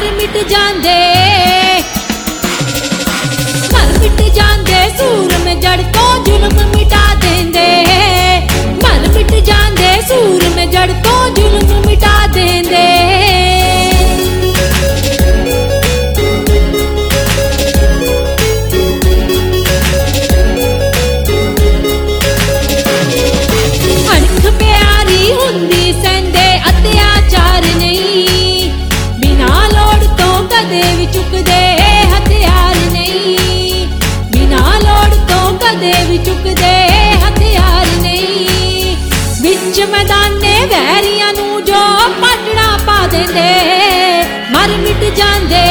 मर मिट जांदे, मर मिट जांदे सूर में जड़ तो जुल्म मिटा देंदे, मर मिट जांदे सूर में जड़ तो जुल्म मिटा देंदे। चुकदे हथियार नहीं, बिना लोड़ तो कदे भी चुकदे हथियार नहीं। विच मैदाने वैरियां नू जो पाटड़ा पा देंदे, मर मिट जांदे,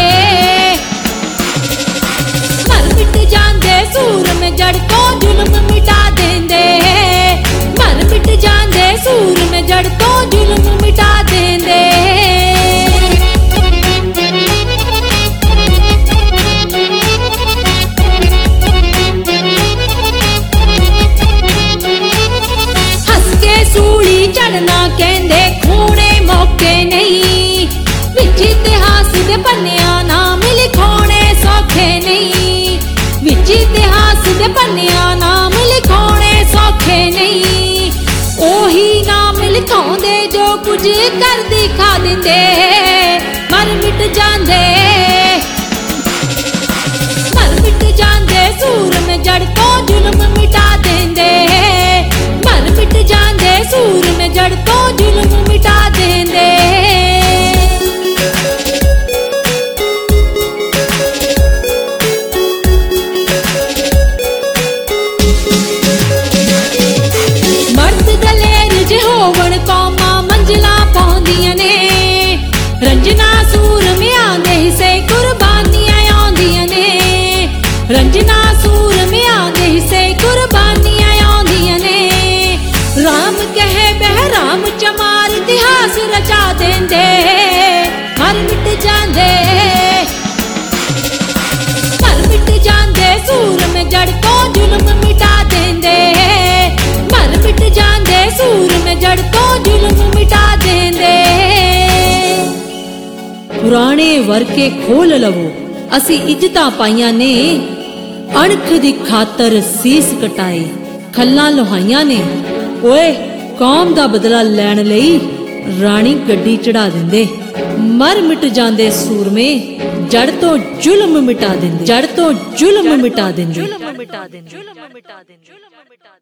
मर मिट जांदे सूर में जड़ तो जुल्म मिटा देंदे, मर मिट जांदे सूर में जड़ तो जुल्म मिटा देंदे। चढ़ना कहंदे खूने मौके नहीं, विच इतिहास दे पन्नियां नाम लिखोने सौखे नहीं, विच इतिहास दे पन्नियां नाम लिखोने सौखे नहीं। ओही नाम लिखाउंदे जो कुछ कर दिखा दिंदे, मर मिट जांदे, मर मिट जांदे सूर में जड़ तो जुल्म मिटा देंदे, मर मिट जांदे सूर में जड़ तो जुल्म मिटा देंदे। मर्द दलेर जे होवण कौमां मंजिलां पाउंदियां ने, रंजना सूर में आंदे हिस्से कुर्बानियां आउंदियां ने, रंजना सूर में आंदे हिस्से कुर्बानियां आउंदियां ने। राम कहे बहराम चमार इतिहास रचा देंदे, मर मिट जांदे, मर मिट जांदे सूर में जड़ तो जुल्म मिटा देंदे, मर मिट जांदे सूर में जड़ तो जुल्म मिटा देंदे। पुराने वर्के खोल लवो असी इज्जतां पाइयां ने, अणख दी खातर सीस कटाए खल्लां लोहाइयां ने। ओए कौम दा बदला लैण लई राणी गड्डी चढ़ा दिंदे, मर मिट जांदे सूर में जड़ तो जुल्म मिटा देंदे, जड़ तो जुल्म मिटा देंदे।